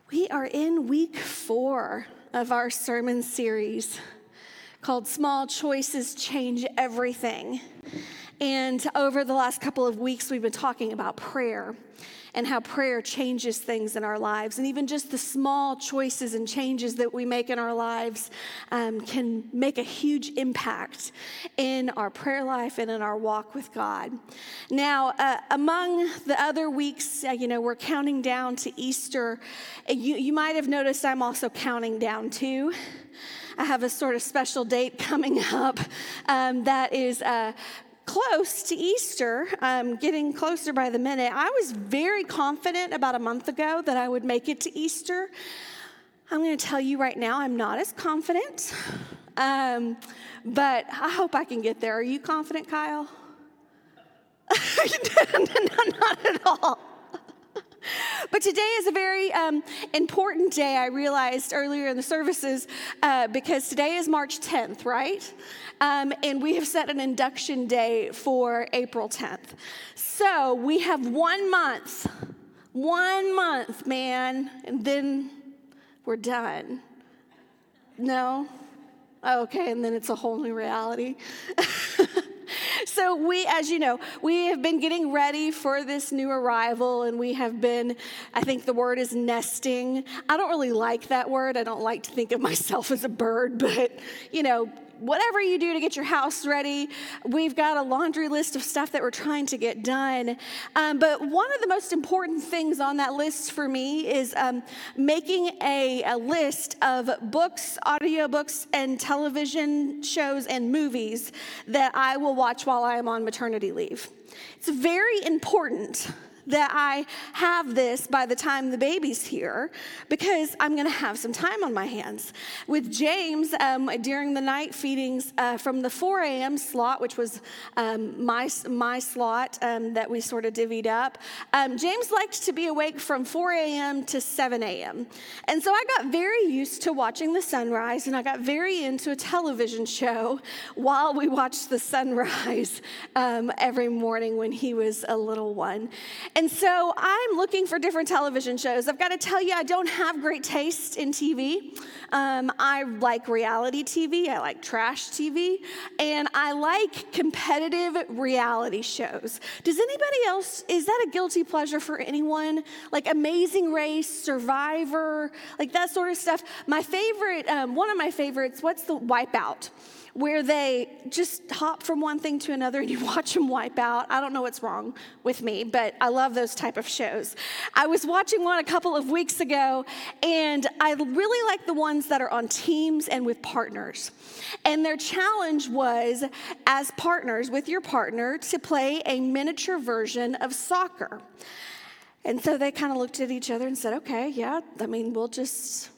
We are in week 4 of our sermon series called Small Choices Change Everything. And over the last couple of weeks, we've been talking about prayer and how prayer changes things in our lives. And even just the small choices and changes that we make in our lives can make a huge impact in our prayer life and in our walk with God. Now, among the other weeks, we're counting down to Easter. You might have noticed I'm also counting down too. I have a sort of special date coming up that is close to Easter, getting closer by the minute. I was very confident about a month ago that I would make it to Easter. I'm going to tell you right now, I'm not as confident, but I hope I can get there. Are you confident, Kyle? No, not at all. But today is a very important day, I realized earlier in the services, because today is March 10th, right? And we have set an induction day for April 10th. So we have 1 month, man, and then we're done. No? Okay, and then it's a whole new reality. So we, as you know, we have been getting ready for this new arrival, and we have been, I think the word is nesting. I don't really like that word. I don't like to think of myself as a bird, but, whatever you do to get your house ready, we've got a laundry list of stuff that we're trying to get done. But one of the most important things on that list for me is making a list of books, audiobooks, and television shows and movies that I will watch while I am on maternity leave. It's very important that I have this by the time the baby's here, because I'm going to have some time on my hands. With James, during the night feedings from the 4 a.m. slot, which was my slot that we sort of divvied up, James liked to be awake from 4 a.m. to 7 a.m. And so I got very used to watching the sunrise, and I got very into a television show while we watched the sunrise every morning when he was a little one. And so I'm looking for different television shows. I've got to tell you, I don't have great taste in TV. I like reality TV, I like trash TV, and I like competitive reality shows. Does anybody else, is that a guilty pleasure for anyone? Like Amazing Race, Survivor, like that sort of stuff. My favorite, one of my favorites, what's the Wipeout? Where they just hop from one thing to another and you watch them wipe out. I don't know what's wrong with me, but I love those type of shows. I was watching one a couple of weeks ago, and I really like the ones that are on teams and with partners. And their challenge was, as partners, with your partner, to play a miniature version of soccer. And so they kind of looked at each other and said, okay, yeah, we'll just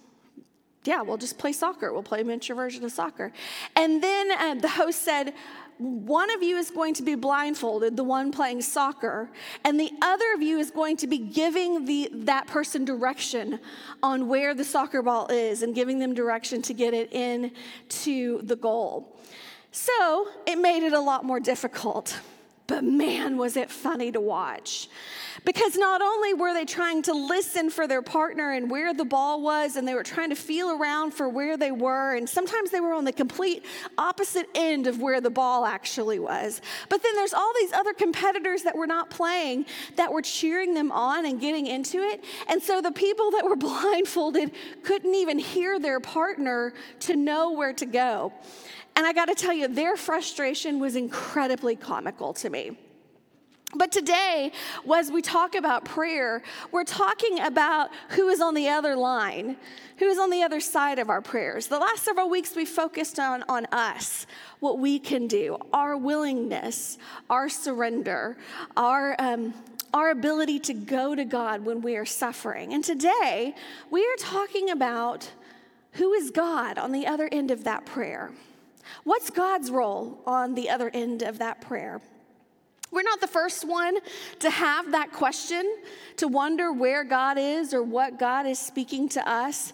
play soccer. We'll play a miniature version of soccer. And then the host said, one of you is going to be blindfolded, the one playing soccer, and the other of you is going to be giving that person direction on where the soccer ball is and giving them direction to get it into the goal. So it made it a lot more difficult. But man, was it funny to watch. Because not only were they trying to listen for their partner and where the ball was, and they were trying to feel around for where they were, and sometimes they were on the complete opposite end of where the ball actually was. But then there's all these other competitors that were not playing that were cheering them on and getting into it. And so the people that were blindfolded couldn't even hear their partner to know where to go. And I got to tell you, their frustration was incredibly comical to me. But today, as we talk about prayer, we're talking about who is on the other line, who is on the other side of our prayers. The last several weeks, we focused on us, what we can do, our willingness, our surrender, our ability to go to God when we are suffering. And today, we are talking about who is God on the other end of that prayer. What's God's role on the other end of that prayer? We're not the first one to have that question, to wonder where God is or what God is speaking to us.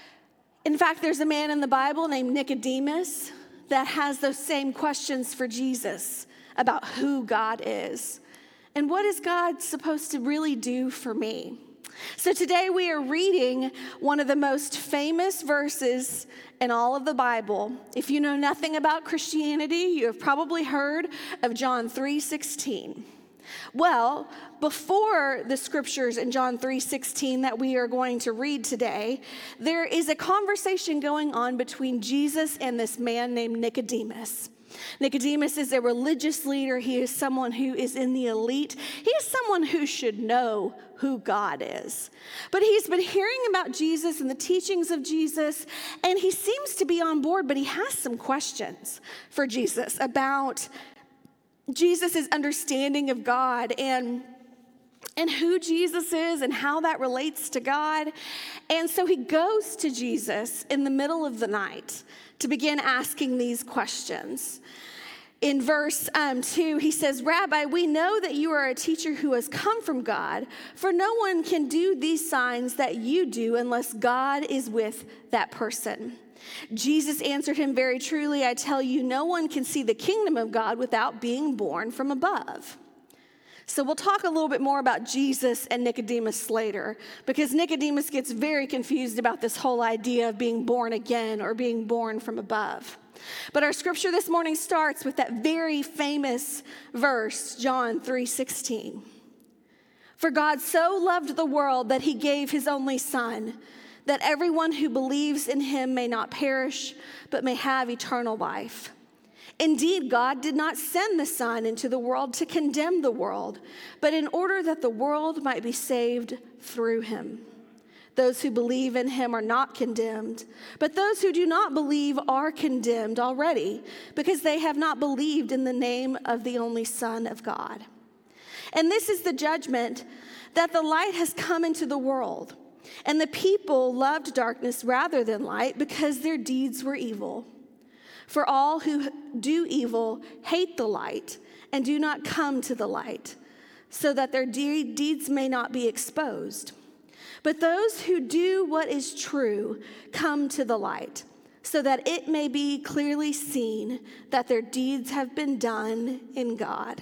In fact, there's a man in the Bible named Nicodemus that has those same questions for Jesus about who God is. And what is God supposed to really do for me? So today we are reading one of the most famous verses in all of the Bible. If you know nothing about Christianity, you have probably heard of John 3:16. Well, before the scriptures in John 3:16 that we are going to read today, there is a conversation going on between Jesus and this man named Nicodemus. Nicodemus is a religious leader. He is someone who is in the elite. He is someone who should know who God is. But he's been hearing about Jesus and the teachings of Jesus, and he seems to be on board, but he has some questions for Jesus about Jesus' understanding of God and who Jesus is and how that relates to God. And so he goes to Jesus in the middle of the night to begin asking these questions. In verse 2, he says, "Rabbi, we know that you are a teacher who has come from God, for no one can do these signs that you do unless God is with that person." Jesus answered him, "Very truly, I tell you, no one can see the kingdom of God without being born from above." So we'll talk a little bit more about Jesus and Nicodemus later, because Nicodemus gets very confused about this whole idea of being born again or being born from above. But our scripture this morning starts with that very famous verse, John 3:16. "For God so loved the world that he gave his only Son, that everyone who believes in him may not perish, but may have eternal life. Indeed, God did not send the Son into the world to condemn the world, but in order that the world might be saved through him. Those who believe in him are not condemned, but those who do not believe are condemned already, because they have not believed in the name of the only Son of God. And this is the judgment, that the light has come into the world, and the people loved darkness rather than light, because their deeds were evil. For all who do evil hate the light and do not come to the light, so that their deeds may not be exposed. But those who do what is true come to the light, so that it may be clearly seen that their deeds have been done in God."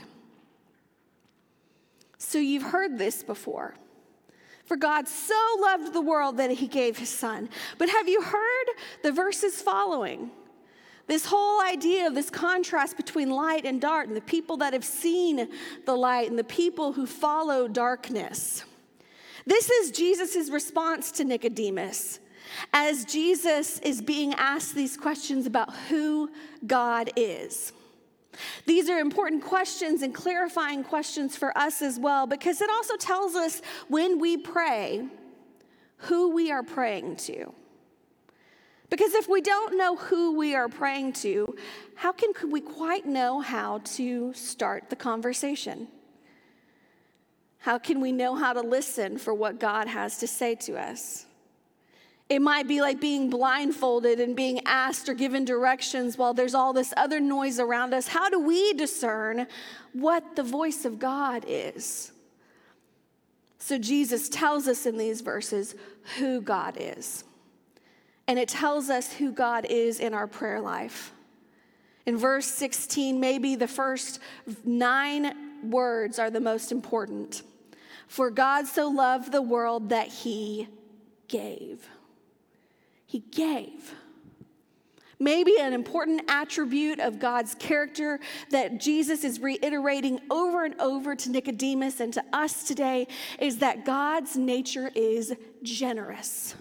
So you've heard this before. For God so loved the world that he gave his Son. But have you heard the verses following? This whole idea of this contrast between light and dark, and the people that have seen the light and the people who follow darkness. This is Jesus' response to Nicodemus, as Jesus is being asked these questions about who God is. These are important questions and clarifying questions for us as well, because it also tells us when we pray who we are praying to. Because if we don't know who we are praying to, how can we quite know how to start the conversation? How can we know how to listen for what God has to say to us? It might be like being blindfolded and being asked or given directions while there's all this other noise around us. How do we discern what the voice of God is? So Jesus tells us in these verses who God is. And it tells us who God is in our prayer life. In verse 16, maybe the first 9 words are the most important. For God so loved the world that he gave. He gave. Maybe an important attribute of God's character that Jesus is reiterating over and over to Nicodemus and to us today is that God's nature is generous.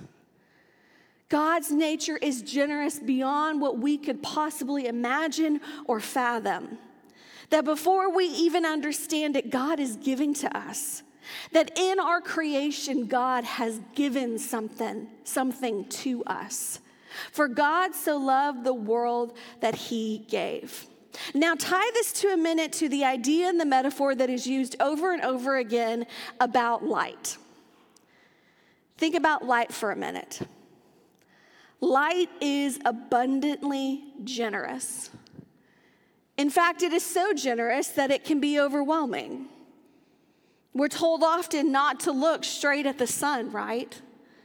God's nature is generous beyond what we could possibly imagine or fathom. That before we even understand it, God is giving to us. That in our creation, God has given something to us. For God so loved the world that he gave. Now tie this to a minute to the idea and the metaphor that is used over and over again about light. Think about light for a minute. Light is abundantly generous. In fact, it is so generous that it can be overwhelming. We're told often not to look straight at the sun, right?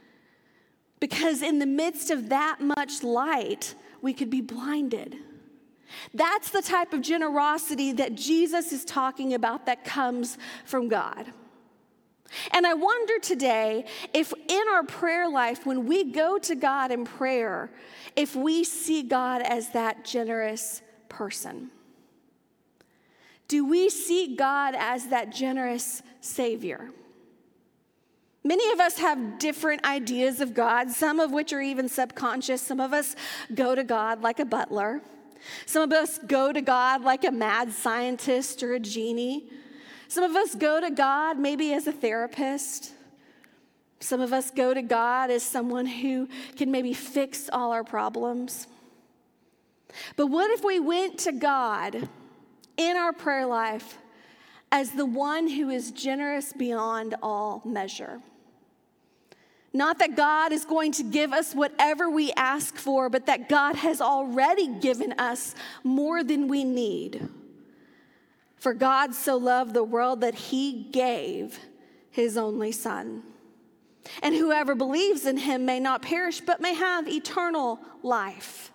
Because in the midst of that much light, we could be blinded. That's the type of generosity that Jesus is talking about that comes from God. And I wonder today if in our prayer life, when we go to God in prayer, if we see God as that generous person. Do we see God as that generous Savior? Many of us have different ideas of God, some of which are even subconscious. Some of us go to God like a butler. Some of us go to God like a mad scientist or a genie. Some of us go to God maybe as a therapist. Some of us go to God as someone who can maybe fix all our problems. But what if we went to God in our prayer life as the one who is generous beyond all measure? Not that God is going to give us whatever we ask for, but that God has already given us more than we need. For God so loved the world that he gave his only Son. And whoever believes in him may not perish, but may have eternal life.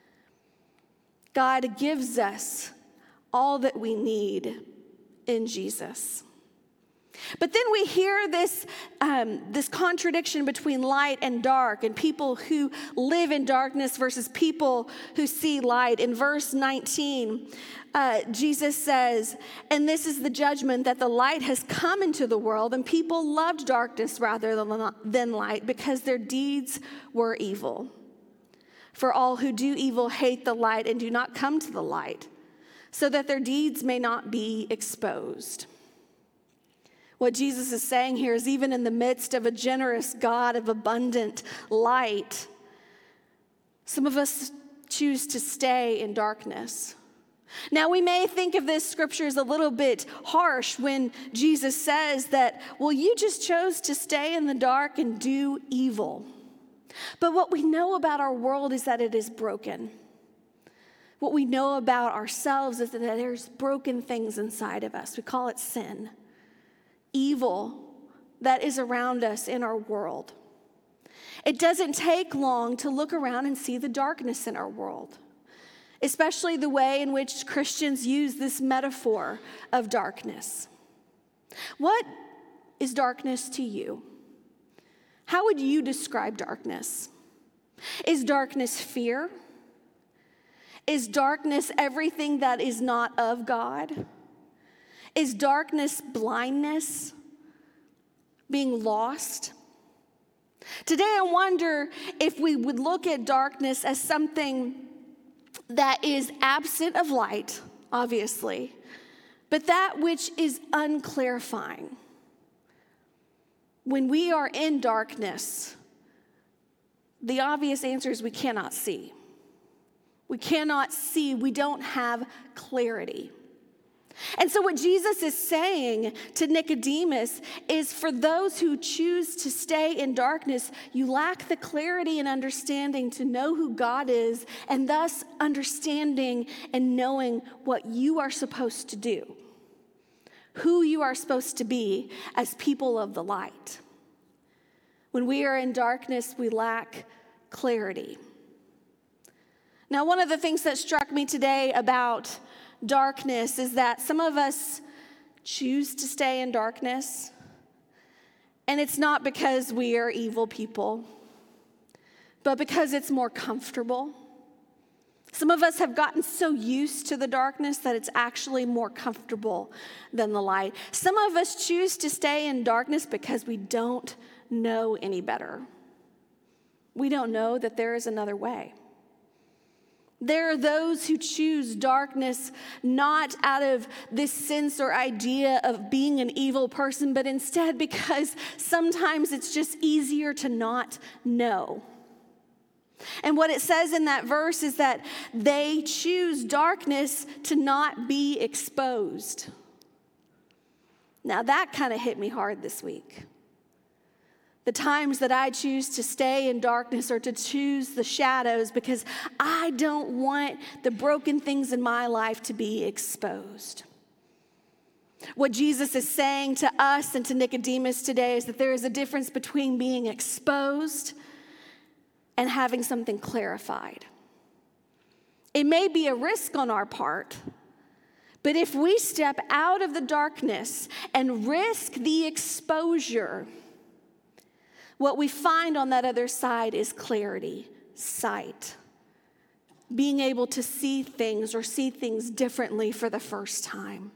God gives us all that we need in Jesus. But then we hear this contradiction between light and dark, and people who live in darkness versus people who see light. In verse 19, Jesus says, "And this is the judgment, that the light has come into the world, and people loved darkness rather than light, because their deeds were evil. For all who do evil hate the light and do not come to the light, so that their deeds may not be exposed." What Jesus is saying here is, even in the midst of a generous God of abundant light, some of us choose to stay in darkness. Now, we may think of this scripture as a little bit harsh when Jesus says that, well, you just chose to stay in the dark and do evil. But what we know about our world is that it is broken. What we know about ourselves is that there's broken things inside of us. We call it sin. Evil that is around us in our world. It doesn't take long to look around and see the darkness in our world, especially the way in which Christians use this metaphor of darkness. What is darkness to you? How would you describe darkness? Is darkness fear? Is darkness everything that is not of God? Is darkness blindness, being lost? Today I wonder if we would look at darkness as something that is absent of light, obviously, but that which is unclarifying. When we are in darkness, the obvious answer is we cannot see. We cannot see, we don't have clarity. And so what Jesus is saying to Nicodemus is, for those who choose to stay in darkness, you lack the clarity and understanding to know who God is, and thus understanding and knowing what you are supposed to do, who you are supposed to be as people of the light. When we are in darkness, we lack clarity. Now, one of the things that struck me today about darkness is that some of us choose to stay in darkness, and it's not because we are evil people, but because it's more comfortable. Some of us have gotten so used to the darkness that it's actually more comfortable than the light. Some of us choose to stay in darkness because we don't know any better. We don't know that there is another way. There are those who choose darkness not out of this sense or idea of being an evil person, but instead because sometimes it's just easier to not know. And what it says in that verse is that they choose darkness to not be exposed. Now that kind of hit me hard this week. The times that I choose to stay in darkness or to choose the shadows because I don't want the broken things in my life to be exposed. What Jesus is saying to us and to Nicodemus today is that there is a difference between being exposed and having something clarified. It may be a risk on our part, But if we step out of the darkness and risk the exposure, what we find on that other side is clarity, sight, being able to see things or see things differently for the first time.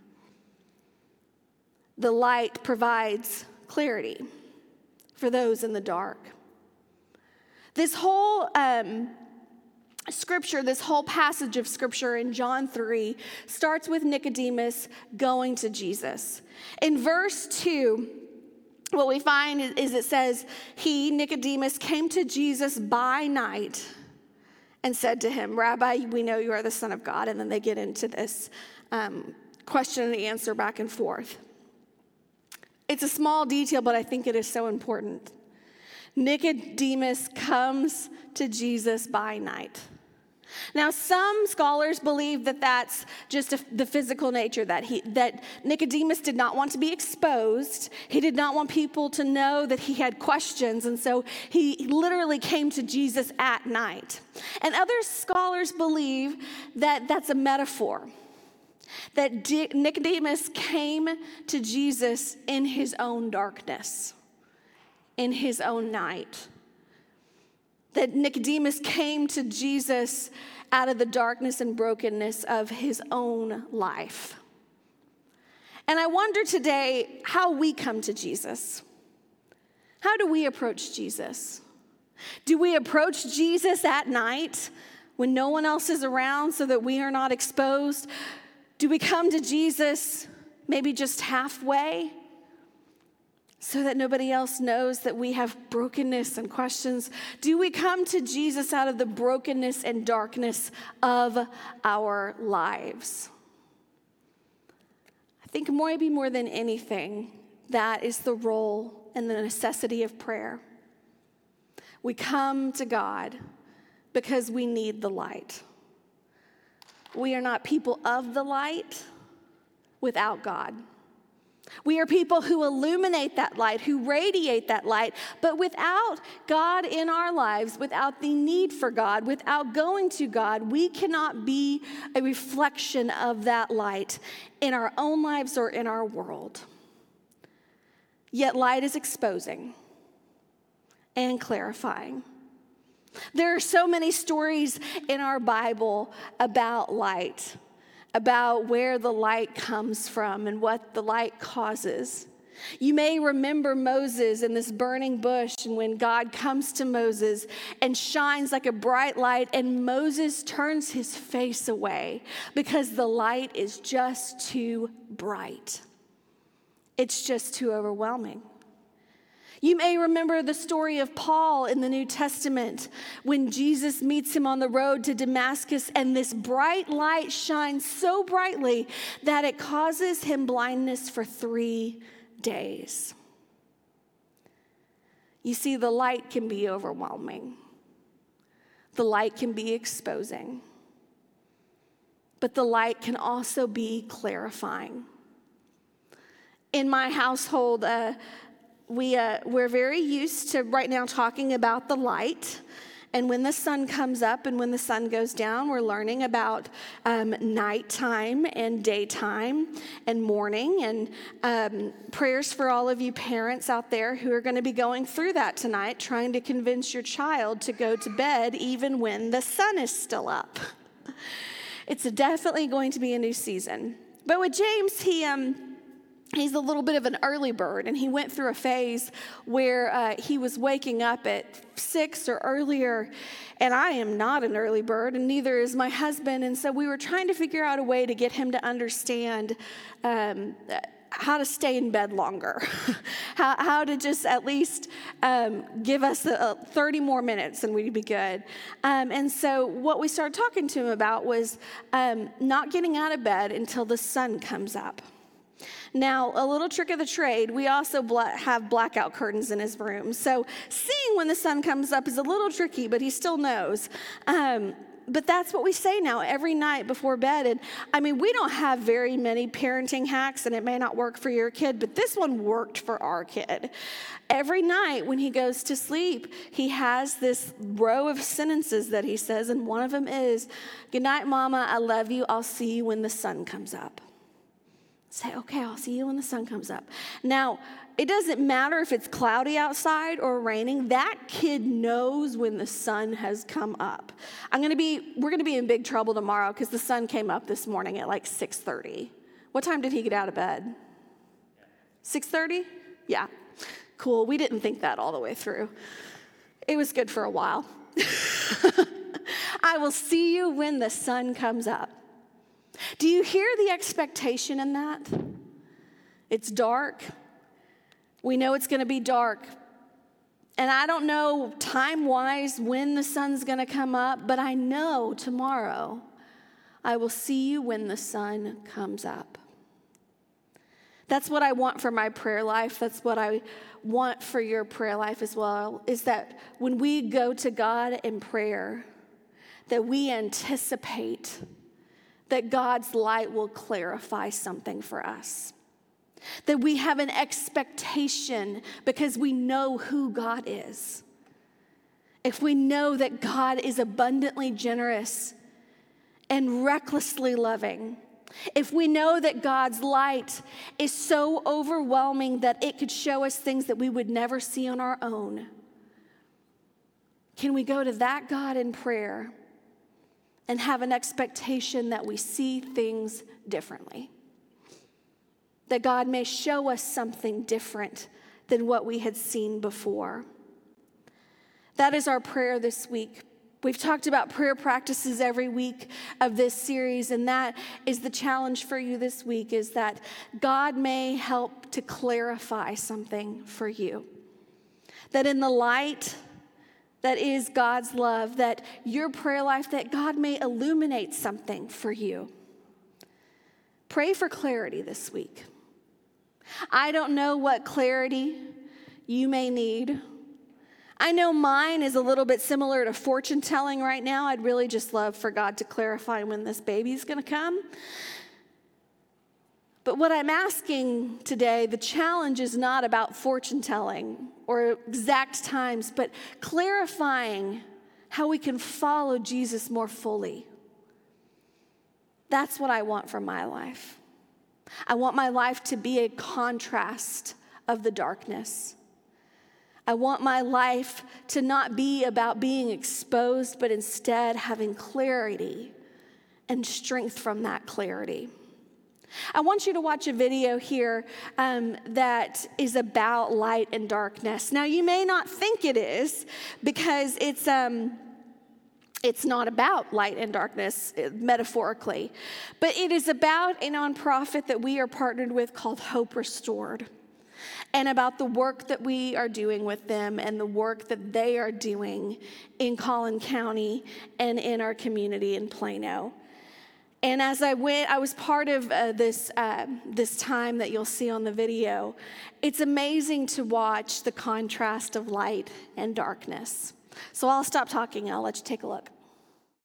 The light provides clarity for those in the dark. This whole scripture, this whole passage of scripture in John 3 starts with Nicodemus going to Jesus. In verse 2, what we find is it says, he, Nicodemus, came to Jesus by night and said to him, Rabbi, we know you are the Son of God. And then they get into this question and answer back and forth. It's a small detail, but I think it is so important. Nicodemus comes to Jesus by night. Now, some scholars believe that that's just the physical nature, that Nicodemus did not want to be exposed. He did not want people to know that he had questions, and so he literally came to Jesus at night. And other scholars believe that that's a metaphor, that Nicodemus came to Jesus in his own darkness, in his own night. That Nicodemus came to Jesus out of the darkness and brokenness of his own life. And I wonder today how we come to Jesus. How do we approach Jesus? Do we approach Jesus at night when no one else is around so that we are not exposed? Do we come to Jesus maybe just halfway so that nobody else knows that we have brokenness and questions? Do we come to Jesus out of the brokenness and darkness of our lives? I think maybe more than anything, that is the role and the necessity of prayer. We come to God because we need the light. We are not people of the light without God. We are people who illuminate that light, who radiate that light, but without God in our lives, without the need for God, without going to God, we cannot be a reflection of that light in our own lives or in our world. Yet light is exposing and clarifying. There are so many stories in our Bible about light, about where the light comes from and what the light causes. You may remember Moses in this burning bush, and when God comes to Moses and shines like a bright light, and Moses turns his face away because the light is just too bright. It's just too overwhelming. You may remember the story of Paul in the New Testament when Jesus meets him on the road to Damascus, and this bright light shines so brightly that it causes him blindness for 3 days. You see, the light can be overwhelming. The light can be exposing. But the light can also be clarifying. In my household, we're very used to right now talking about the light. And when the sun comes up and when the sun goes down, we're learning about nighttime and daytime and morning. And prayers for all of you parents out there who are going to be going through that tonight, trying to convince your child to go to bed even when the sun is still up. It's definitely going to be a new season. But with James, he's a little bit of an early bird, and he went through a phase where he was waking up at 6 or earlier, and I am not an early bird, and neither is my husband, and so we were trying to figure out a way to get him to understand how to stay in bed longer, how to just at least give us 30 more minutes and we'd be good. And so what we started talking to him about was not getting out of bed until the sun comes up. Now, a little trick of the trade, we also have blackout curtains in his room. So seeing when the sun comes up is a little tricky, but he still knows. But that's what we say now every night before bed. And I mean, we don't have very many parenting hacks, and it may not work for your kid, but this one worked for our kid. Every night when he goes to sleep, he has this row of sentences that he says, and one of them is, "Good night, Mama, I love you, I'll see you when the sun comes up." Say, okay, I'll see you when the sun comes up. Now, it doesn't matter if it's cloudy outside or raining. That kid knows when the sun has come up. We're going to be in big trouble tomorrow because the sun came up this morning at like 6:30. What time did he get out of bed? 6:30? Yeah. Cool. We didn't think that all the way through. It was good for a while. I will see you when the sun comes up. Do you hear the expectation in that? It's dark. We know it's going to be dark. And I don't know time-wise when the sun's going to come up, but I know tomorrow I will see you when the sun comes up. That's what I want for my prayer life. That's what I want for your prayer life as well, is that when we go to God in prayer, that we anticipate that God's light will clarify something for us. That we have an expectation because we know who God is. If we know that God is abundantly generous and recklessly loving, if we know that God's light is so overwhelming that it could show us things that we would never see on our own, can we go to that God in prayer and have an expectation that we see things differently? That God may show us something different than what we had seen before. That is our prayer this week. We've talked about prayer practices every week of this series, and that is the challenge for you this week, is that God may help to clarify something for you. That in the light that is God's love, that your prayer life, that God may illuminate something for you. Pray for clarity this week. I don't know what clarity you may need. I know mine is a little bit similar to fortune telling right now. I'd really just love for God to clarify when this baby's going to come. But what I'm asking today, the challenge is not about fortune telling or exact times, but clarifying how we can follow Jesus more fully. That's what I want from my life. I want my life to be a contrast of the darkness. I want my life to not be about being exposed, but instead having clarity and strength from that clarity. I want you to watch a video here that is about light and darkness. Now, you may not think it is because it's not about light and darkness metaphorically, but it is about a nonprofit that we are partnered with called Hope Restored, and about the work that we are doing with them and the work that they are doing in Collin County and in our community in Plano. And as I went, I was part of this time that you'll see on the video. It's amazing to watch the contrast of light and darkness. So I'll stop talking and I'll let you take a look.